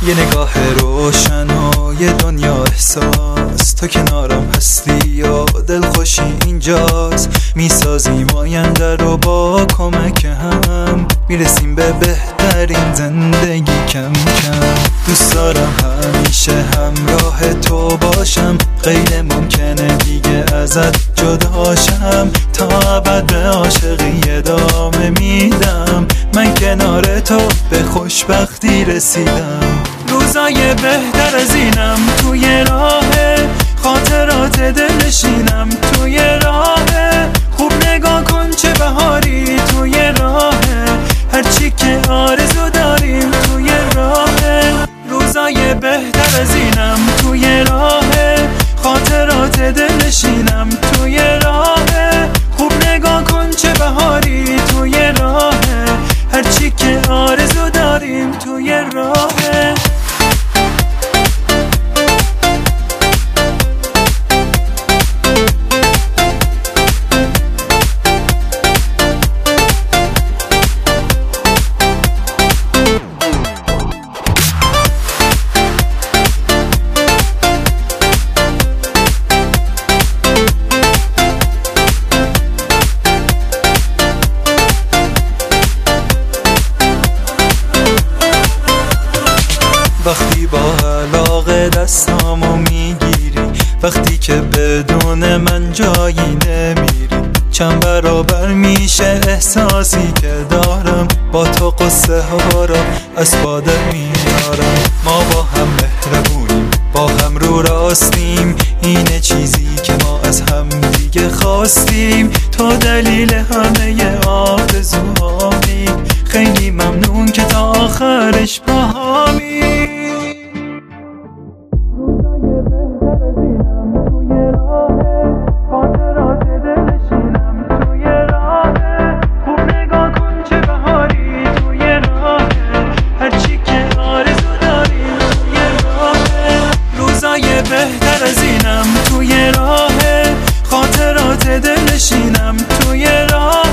یه نگاه روشن و یه دنیا احساس، تو کنارم هستی یا دلخوشی اینجاست. میسازیم آینده رو با کمک هم، میرسیم به بهترین زندگی کم کم. دوست دارم همیشه همراه تو باشم، غیر ممکنه دیگه ازت جداشم. تا ابد به عاشقی ادامه میدم، من کنار تو به خوشبختی رسیدم. روزای بهتر از اینم توی راه، خاطرات دلنشینم توی راه. خوب نگاه کن چه بهاری توی راه، هرچی که آرزو داریم توی راه. روزای بهتر از اینم توی راه، خاطرات دلنشینم توی راه. خوب نگاه کن چه بهاری توی راه، هرچی که آرزو داریم توی راه. وقتی با علاقه دستامو میگیری، وقتی که بدون من جایی نمیری، چند برابر میشه احساسی که دارم. با تو قصه ها را از باده میارم. ما با هم مهربونیم، با هم رو راستیم، اینه چیزی که ما از هم دیگه خواستیم. تو دلیل همه آرزوهامی، خیلی ممنون که تا آخرش با همی. بهتر از اینم توی راه، خاطرات دلنشینم توی راه.